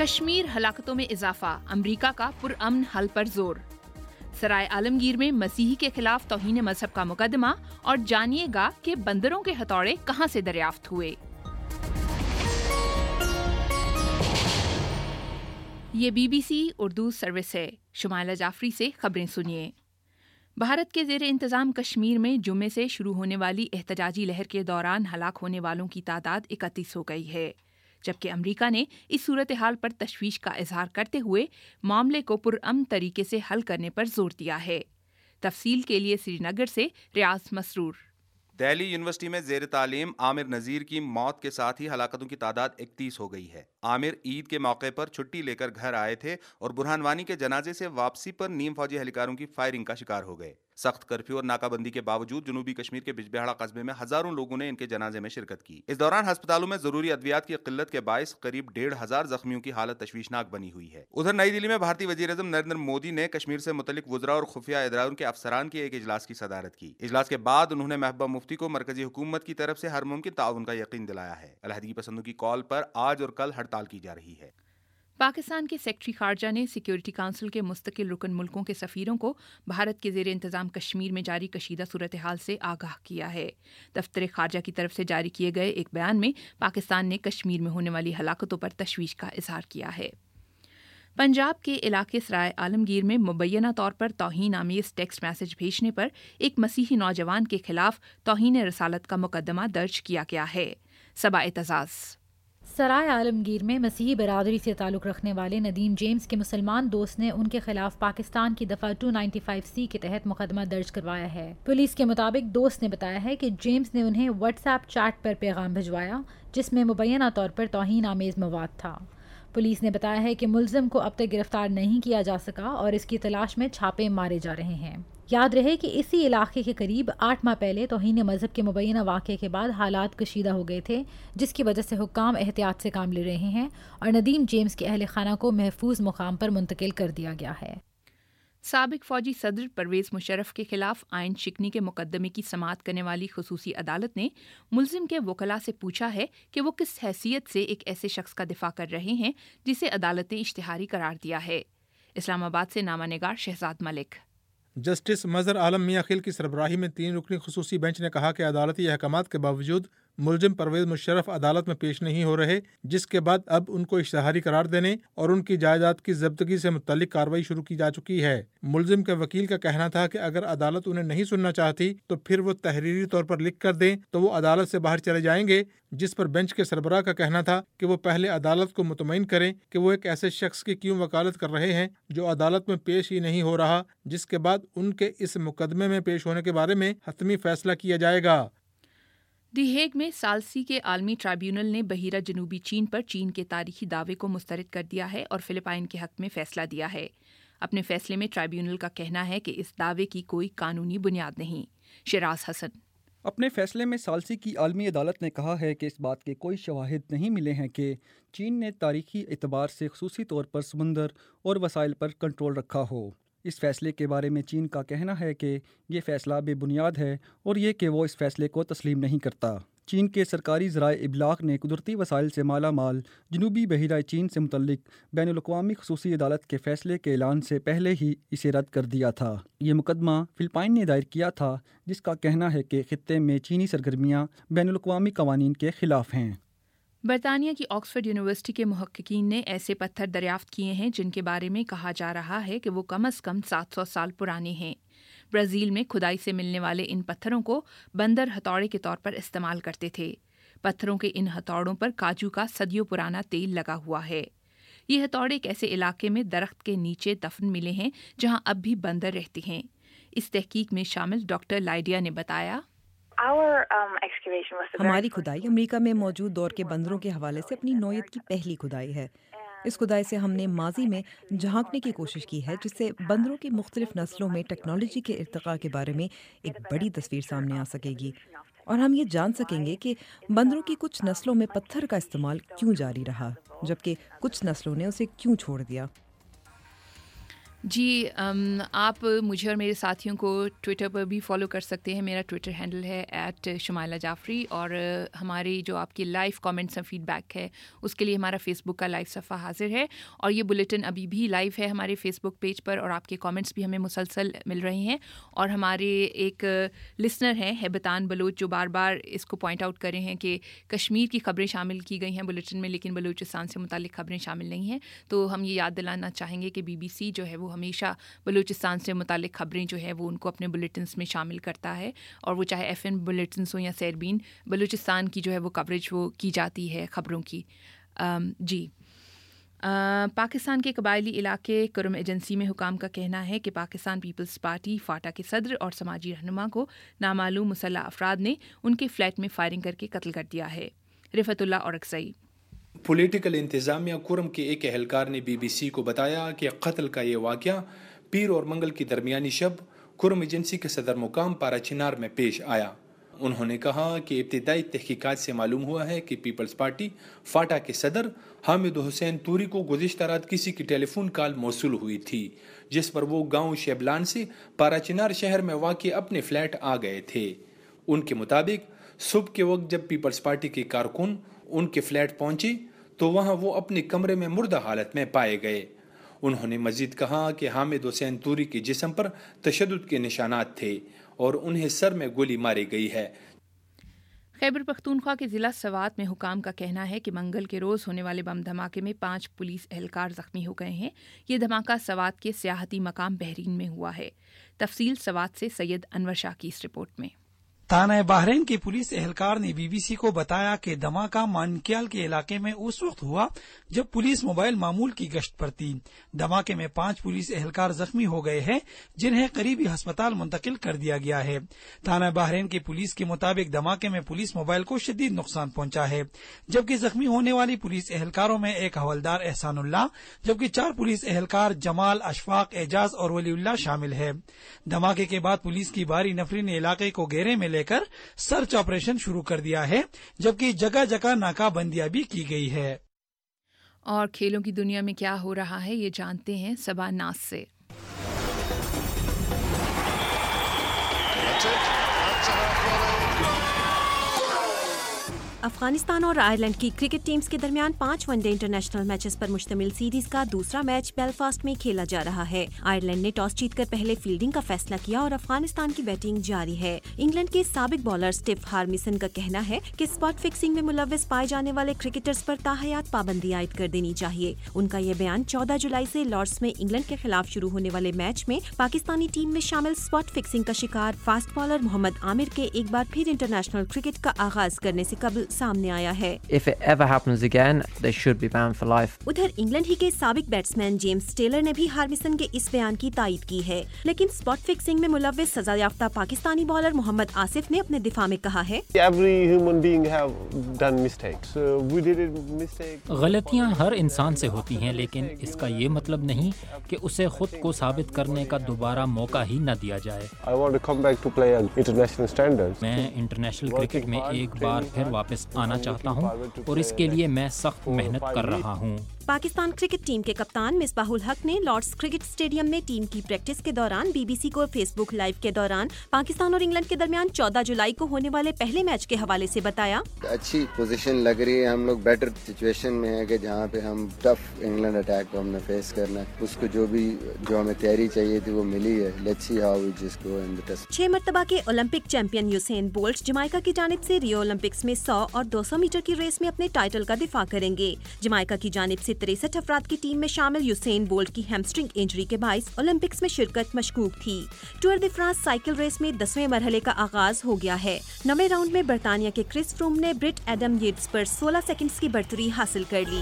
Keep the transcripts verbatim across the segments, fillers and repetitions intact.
کشمیر ہلاکتوں میں اضافہ، امریکہ کا پرامن حل پر زور۔ سرائے عالمگیر میں مسیحی کے خلاف توہین مذہب کا مقدمہ، اور جانیے گا کہ بندروں کے ہتھوڑے کہاں سے دریافت ہوئے۔ یہ B B C Urdu service ہے۔ شمائلہ جعفری سے خبریں سنیے۔ بھارت کے زیر انتظام کشمیر میں جمعے سے شروع ہونے والی احتجاجی لہر کے دوران ہلاک ہونے والوں کی تعداد اکتیس ہو گئی ہے، جبکہ امریکہ نے اس صورتحال پر تشویش کا اظہار کرتے ہوئے معاملے کو پرامن طریقے سے حل کرنے پر زور دیا ہے۔ تفصیل کے لیے سری نگر سے ریاض مسرور۔ دہلی یونیورسٹی میں زیر تعلیم عامر نذیر کی موت کے ساتھ ہی ہلاکتوں کی تعداد اکتیس ہو گئی ہے۔ عامر عید کے موقع پر چھٹی لے کر گھر آئے تھے اور برہان وانی کے جنازے سے واپسی پر نیم فوجی اہلکاروں کی فائرنگ کا شکار ہو گئے۔ سخت کرفیو اور ناکہ بندی کے باوجود جنوبی کشمیر کے بجبہاڑا قصبے میں ہزاروں لوگوں نے ان کے جنازے میں شرکت کی۔ اس دوران ہسپتالوں میں ضروری ادویات کی قلت کے باعث قریب ڈیڑھ ہزار زخمیوں کی حالت تشویشناک بنی ہوئی ہے۔ ادھر نئی دلی میں بھارتی وزیر اعظم نریندر مودی نے کشمیر سے متعلق وزراء اور خفیہ اداروں کے افسران کے ایک اجلاس کی صدارت کی۔ اجلاس کے بعد انہوں نے محبوبہ مفتی کو مرکزی حکومت کی طرف سے ہر ممکن تعاون کا یقین دلایا ہے۔ علیحدگی پسندوں کی کال پر آج اور کل ہڑتال کی جا رہی ہے۔ پاکستان کے سیکرٹری خارجہ نے سیکورٹی کونسل کے مستقل رکن ملکوں کے سفیروں کو بھارت کے زیر انتظام کشمیر میں جاری کشیدہ صورتحال سے آگاہ کیا ہے۔ دفتر خارجہ کی طرف سے جاری کیے گئے ایک بیان میں پاکستان نے کشمیر میں ہونے والی ہلاکتوں پر تشویش کا اظہار کیا ہے۔ پنجاب کے علاقے سرائے عالمگیر میں مبینہ طور پر توہین آمیز ٹیکسٹ میسج بھیجنے پر ایک مسیحی نوجوان کے خلاف توہین رسالت کا مقدمہ درج کیا گیا ہے۔ صبا اعتزاز۔ سرائے عالمگیر میں مسیحی برادری سے تعلق رکھنے والے ندیم جیمز کے مسلمان دوست نے ان کے خلاف پاکستان کی دفعہ دو سو پچانوے سی کے تحت مقدمہ درج کروایا ہے۔ پولیس کے مطابق دوست نے بتایا ہے کہ جیمز نے انہیں واٹس ایپ چیٹ پر پیغام بھجوایا جس میں مبینہ طور پر توہین آمیز مواد تھا۔ پولیس نے بتایا ہے کہ ملزم کو اب تک گرفتار نہیں کیا جا سکا اور اس کی تلاش میں چھاپے مارے جا رہے ہیں۔ یاد رہے کہ اسی علاقے کے قریب آٹھ ماہ پہلے توہین مذہب کے مبینہ واقعے کے بعد حالات کشیدہ ہو گئے تھے، جس کی وجہ سے حکام احتیاط سے کام لے رہے ہیں اور ندیم جیمز کے اہل خانہ کو محفوظ مقام پر منتقل کر دیا گیا ہے۔ سابق فوجی صدر پرویز مشرف کے خلاف آئین شکنی کے مقدمے کی سماعت کرنے والی خصوصی عدالت نے ملزم کے وکلاء سے پوچھا ہے کہ وہ کس حیثیت سے ایک ایسے شخص کا دفاع کر رہے ہیں جسے عدالت نے اشتہاری قرار دیا ہے۔ اسلام آباد سے نامہ نگار شہزاد ملک۔ جسٹس مظہر عالم میاں خیل کی سربراہی میں تین رکنی خصوصی بینچ نے کہا کہ عدالتی احکامات کے باوجود ملزم پرویز مشرف عدالت میں پیش نہیں ہو رہے، جس کے بعد اب ان کو اشتہاری قرار دینے اور ان کی جائیداد کی ضبطگی سے متعلق کارروائی شروع کی جا چکی ہے۔ ملزم کے وکیل کا کہنا تھا کہ اگر عدالت انہیں نہیں سننا چاہتی تو پھر وہ تحریری طور پر لکھ کر دیں تو وہ عدالت سے باہر چلے جائیں گے، جس پر بینچ کے سربراہ کا کہنا تھا کہ وہ پہلے عدالت کو مطمئن کریں کہ وہ ایک ایسے شخص کی کیوں وکالت کر رہے ہیں جو عدالت میں پیش ہی نہیں ہو رہا، جس کے بعد ان کے اس مقدمے میں پیش ہونے کے بارے میں حتمی فیصلہ کیا جائے گا۔ دی ہیگ میں ثالثی کے عالمی ٹرائیبیونل نے بحیرہ جنوبی چین پر چین کے تاریخی دعوے کو مسترد کر دیا ہے اور فلپائن کے حق میں فیصلہ دیا ہے۔ اپنے فیصلے میں ٹرائیبیونل کا کہنا ہے کہ اس دعوے کی کوئی قانونی بنیاد نہیں۔ شیراز حسن۔ اپنے فیصلے میں ثالثی کی عالمی عدالت نے کہا ہے کہ اس بات کے کوئی شواہد نہیں ملے ہیں کہ چین نے تاریخی اعتبار سے خصوصی طور پر سمندر اور وسائل پر کنٹرول رکھا ہو۔ اس فیصلے کے بارے میں چین کا کہنا ہے کہ یہ فیصلہ بے بنیاد ہے اور یہ کہ وہ اس فیصلے کو تسلیم نہیں کرتا۔ چین کے سرکاری ذرائع ابلاغ نے قدرتی وسائل سے مالا مال جنوبی بحیرہ چین سے متعلق بین الاقوامی خصوصی عدالت کے فیصلے کے اعلان سے پہلے ہی اسے رد کر دیا تھا۔ یہ مقدمہ فلپائن نے دائر کیا تھا، جس کا کہنا ہے کہ خطے میں چینی سرگرمیاں بین الاقوامی قوانین کے خلاف ہیں۔ برطانیہ کی آکسفورڈ یونیورسٹی کے محققین نے ایسے پتھر دریافت کیے ہیں جن کے بارے میں کہا جا رہا ہے کہ وہ کم از کم سات سو سال پرانے ہیں۔ برازیل میں کھدائی سے ملنے والے ان پتھروں کو بندر ہتھوڑے کے طور پر استعمال کرتے تھے۔ پتھروں کے ان ہتھوڑوں پر کاجو کا صدیوں پرانا تیل لگا ہوا ہے۔ یہ ہتھوڑے ایک ایسے علاقے میں درخت کے نیچے دفن ملے ہیں جہاں اب بھی بندر رہتے ہیں۔ اس تحقیق میں شامل ڈاکٹر لائڈیا نے بتایا، ہماری کھدائی امریکہ میں موجود دور کے بندروں کے حوالے سے اپنی نوعیت کی پہلی کھدائی ہے۔ اس کھدائی سے ہم نے ماضی میں جھانکنے کی کوشش کی ہے، جس سے بندروں کی مختلف نسلوں میں ٹیکنالوجی کے ارتقاء کے بارے میں ایک بڑی تصویر سامنے آ سکے گی، اور ہم یہ جان سکیں گے کہ بندروں کی کچھ نسلوں میں پتھر کا استعمال کیوں جاری رہا جبکہ کچھ نسلوں نے اسے کیوں چھوڑ دیا۔ جی آپ مجھے اور میرے ساتھیوں کو ٹویٹر پر بھی فالو کر سکتے ہیں. میرا ٹویٹر ہینڈل ہے ایٹ شمائلہ جعفری, اور ہماری جو آپ کی لائیو کامنٹس اور فیڈ بیک ہے اس کے لیے ہمارا فیس بک کا لائیو صفحہ حاضر ہے, اور یہ بلیٹن ابھی بھی لائیو ہے ہمارے فیس بک پیج پر, اور آپ کے کامنٹس بھی ہمیں مسلسل مل رہے ہیں. اور ہمارے ایک لسنر ہیں ہیبتان بلوچ جو بار بار اس کو پوائنٹ آؤٹ کرے ہیں کہ کشمیر کی خبریں شامل کی گئی ہیں بلیٹن میں لیکن بلوچستان سے متعلق خبریں شامل نہیں ہیں. تو ہم یہ یاد دلانا چاہیں گے کہ بی بی سی جو ہے وہ ہمیشہ بلوچستان سے متعلق خبریں جو ہے وہ ان کو اپنے بلیٹنس میں شامل کرتا ہے, اور وہ چاہے ایف ایم بلیٹنس ہوں یا سیربین, بلوچستان کی جو ہے وہ کوریج وہ کی جاتی ہے خبروں کی. جی پاکستان کے قبائلی علاقے کرم ایجنسی میں حکام کا کہنا ہے کہ پاکستان پیپلز پارٹی فاٹا کے صدر اور سماجی رہنما کو نامعلوم مسلح افراد نے ان کے فلیٹ میں فائرنگ کر کے قتل کر دیا ہے. رفعت اللہ اورکزئی. پولیٹیکل انتظامیہ کرم کے ایک اہلکار نے بی بی سی کو بتایا کہ قتل کا یہ واقعہ پیر اور منگل کی درمیانی شب کرم ایجنسی کے صدر مقام پارا چنار میں پیش آیا. انہوں نے کہا کہ ابتدائی تحقیقات سے معلوم ہوا ہے کہ پیپلز پارٹی فاٹا کے صدر حامد حسین توری کو گزشتہ رات کسی کی ٹیلی فون کال موصول ہوئی تھی جس پر وہ گاؤں شیبلان سے پارا چنار شہر میں واقع اپنے فلیٹ آ گئے تھے. ان کے مطابق صبح کے وقت جب پیپلز پارٹی کے کارکن ان کے فلیٹ پہنچے تو وہاں وہ اپنے کمرے میں مردہ حالت میں پائے گئے. انہوں نے مزید کہا کہ حامد حسین توری کے جسم پر تشدد کے نشانات تھے اور انہیں سر میں گولی ماری گئی ہے. خیبر پختونخوا کے ضلع سوات میں حکام کا کہنا ہے کہ منگل کے روز ہونے والے بم دھماکے میں پانچ پولیس اہلکار زخمی ہو گئے ہیں. یہ دھماکہ سوات کے سیاحتی مقام بحرین میں ہوا ہے. تفصیل سوات سے سید انور شاہ کی اس رپورٹ میں. تانہ بحرین کے پولیس اہلکار نے بی بی سی کو بتایا کہ دھماکہ مانکیال کے علاقے میں اس وقت ہوا جب پولیس موبائل معمول کی گشت پر تھی. دھماکے میں پانچ پولیس اہلکار زخمی ہو گئے ہیں جنہیں قریبی ہسپتال منتقل کر دیا گیا ہے. تانہ بحرین کے پولیس کے مطابق دھماکے میں پولیس موبائل کو شدید نقصان پہنچا ہے, جبکہ زخمی ہونے والی پولیس اہلکاروں میں ایک حوالدار احسان اللہ جبکہ چار پولیس اہلکار جمال, اشفاق, اعجاز اور ولی اللہ شامل ہے. دھماکے کے بعد پولیس کی بھاری نفری نے علاقے کو گھیرے میں لے کر سرچ آپریشن شروع کر دیا ہے, جبکہ جگہ جگہ ناکہ بندیاں بھی کی گئی ہے. اور کھیلوں کی دنیا میں کیا ہو رہا ہے یہ جانتے ہیں صبا ناز سے. افغانستان اور آئرلینڈ کی کرکٹ ٹیمز کے درمیان پانچ ون ڈے انٹرنیشنل میچز پر مشتمل سیریز کا دوسرا میچ بیلفاسٹ میں کھیلا جا رہا ہے. آئرلینڈ نے ٹاس جیت کر پہلے فیلڈنگ کا فیصلہ کیا اور افغانستان کی بیٹنگ جاری ہے. انگلینڈ کے سابق بالر اسٹیف ہارمیسن کا کہنا ہے کہ اسپاٹ فکسنگ میں ملوث پائے جانے والے کرکٹرز پر تاحیات پابندی عائد کر دینی چاہیے. ان کا یہ بیان چودہ جولائی سے لارڈس میں انگلینڈ کے خلاف شروع ہونے والے میچ میں پاکستانی ٹیم میں شامل اسپاٹ فکسنگ کا شکار فاسٹ بالر محمد عامر کے ایک بار پھر انٹرنیشنل کرکٹ کا آغاز کرنے سے قبل سامنے آیا ہے. If it ever happens again, they should be banned for life. ادھر انگلینڈ ہی کے سابق بیٹسمین جیمز ٹیلر نے بھی ہارمیسن کے اس بیان کی تائید کی ہے, لیکن اسپاٹ فکسنگ میں ملوث سزا یافتہ پاکستانی بالر محمد آصف نے اپنے دفاع میں کہا ہے Every human being have done mistakes. We did it mistake. غلطیاں ہر انسان سے ہوتی ہیں, لیکن اس کا یہ مطلب نہیں کہ اسے خود کو ثابت کرنے کا دوبارہ موقع ہی نہ دیا جائے. I want to come back to play at international standards. میں انٹرنیشنل کرکٹ میں ایک بار پھر واپس آنا چاہتا ہوں اور اس کے لیے میں سخت محنت کر رہا ہوں. پاکستان کرکٹ ٹیم کے کپتان مصباح الحق نے لارڈس کرکٹ اسٹیڈیم میں ٹیم کی پریکٹس کے دوران بی بی سی کو فیس بک لائیو کے دوران پاکستان اور انگلینڈ کے درمیان چودہ جولائی کو ہونے والے پہلے میچ کے حوالے سے بتایا اچھی پوزیشن لگ رہی ہے, ہم لوگ بیٹر سچویشن میں ہیں کہ جہاں پہ ہم ٹف انگلینڈ اٹیک کو ہم نے فیس کرنا ہے. اس کو جو بھی جو ہمیں تیاری چاہیے تھی وہ ملی ہے. Let's see how we just go in the test. چھ مرتبہ کے Olympic champion Usain Bolt Jamaica کی جانب سے ریو اولمپکس میں سو اور دو سو میٹر کی ریس میں اپنے ٹائٹل کا دفاع کریں گے. جمائکا کی جانب سے تریسٹھ افراد کی ٹیم میں شامل یوسین بولٹ کی ہیمسٹرنگ انجری کے باعث اولمپکس میں شرکت مشکوک تھی. Tour de France cycle race میں دسویں مرحلے کا آغاز ہو گیا ہے. نویں راؤنڈ میں برطانیہ کے کرس فروم نے برٹ ایڈم ییٹس پر سولہ سیکنڈز کی برتری حاصل کر لی.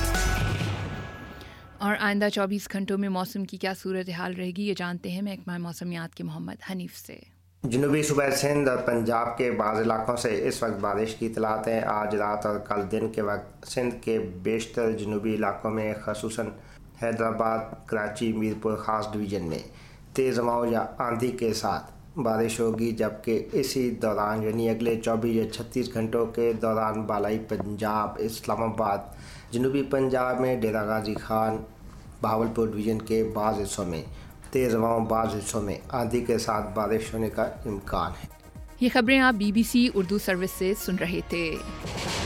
اور آئندہ چوبیس گھنٹوں میں موسم کی کیا صورتحال رہے گی یہ جانتے ہیں محکمہ موسمیات کے محمد حنیف سے. جنوبی صوبہ سندھ اور پنجاب کے بعض علاقوں سے اس وقت بارش کی اطلاعات ہیں. آج رات اور کل دن کے وقت سندھ کے بیشتر جنوبی علاقوں میں خصوصاً حیدرآباد, کراچی, میرپور خاص ڈویژن میں تیز ہواؤں یا آندھی کے ساتھ بارش ہوگی, جبکہ اسی دوران یعنی اگلے چوبیس یا چھتیس گھنٹوں کے دوران بالائی پنجاب, اسلام آباد, جنوبی پنجاب میں ڈیرہ غازی خان, बहावलपुर डिवीजन के बाज़ हिस्सों में तेज़ हवाओं, बाज़ हिस्सों में आंधी के साथ बारिश होने का इम्कान है। ये खबरें आप बीबीसी उर्दू सर्विस से सुन रहे थे।